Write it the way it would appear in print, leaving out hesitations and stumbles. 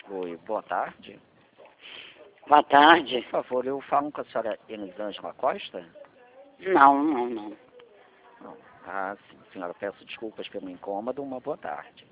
Oi, boa tarde. Boa tarde. Por favor, eu falo com a senhora Elisângela Costa? Não. Não. Ah, sim, senhora, peço desculpas pelo incômodo. Uma boa tarde.